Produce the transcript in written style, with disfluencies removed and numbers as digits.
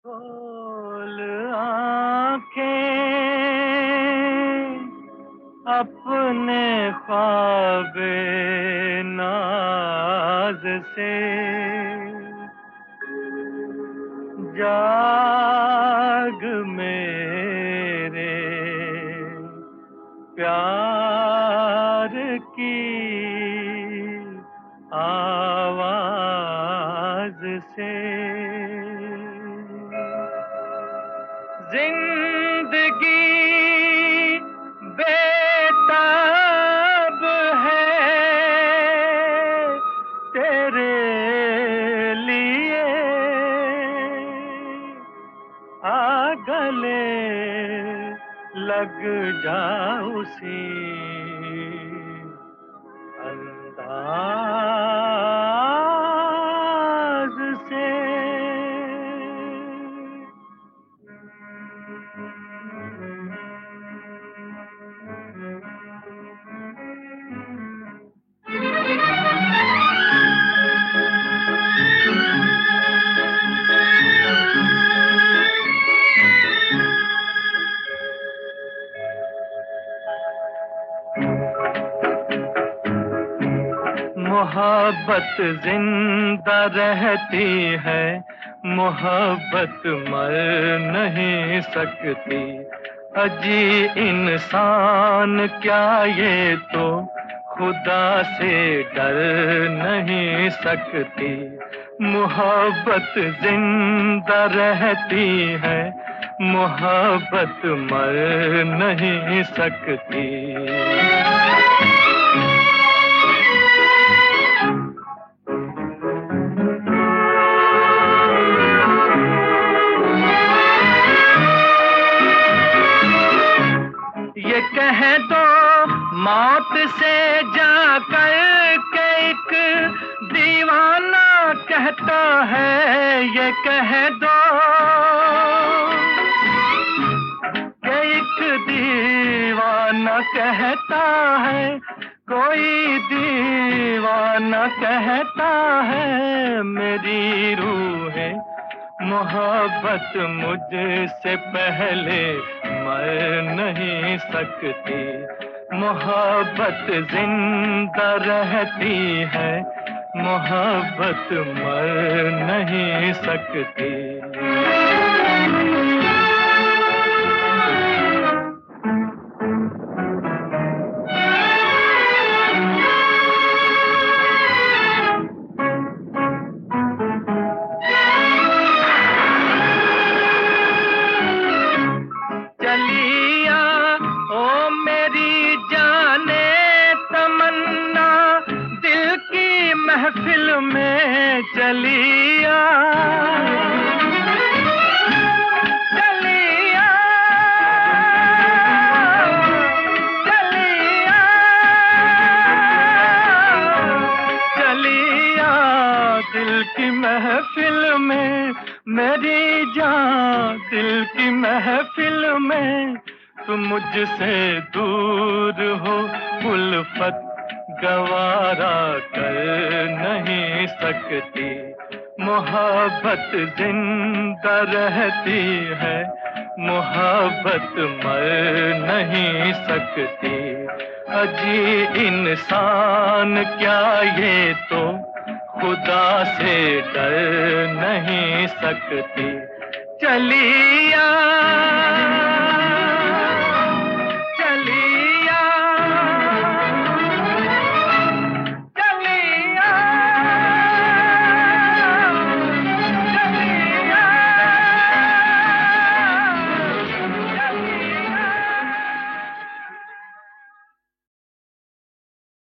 खोल आँखें अपने ख्वाबे नाज से, जाग मेरे प्यार की आवाज से। जिंदगी बेताब है तेरे लिए, आ गले लग जा उसी अंदाज से। मोहब्बत जिंदा रहती है, मोहब्बत मर नहीं सकती। अजी इंसान क्या ये तो खुदा से डर नहीं सकती। मोहब्बत जिंदा रहती है, मोहब्बत मर नहीं सकती। ये कह दो मौत से जाकर के एक दीवाना कहता है, ये कह दो कि एक दीवाना कहता है, कोई दीवाना कहता है मेरी रूह है मोहब्बत मुझसे पहले मर नहीं सकती। मोहब्बत जिंदा रहती है, मोहब्बत मर नहीं सकती। चलिया ओ मेरी जाने तमन्ना, दिल की महफिल में चलिया। चलिया चलिया चलिया दिल की महफिल में, मेरी जान दिल की महफिल में। तुम मुझसे दूर हो उल्फत गवारा कर नहीं सकती। मोहब्बत जिंदा रहती है, मोहब्बत मर नहीं सकती। अजी इंसान क्या ये तो खुदा से डर नहीं सकती। चलिया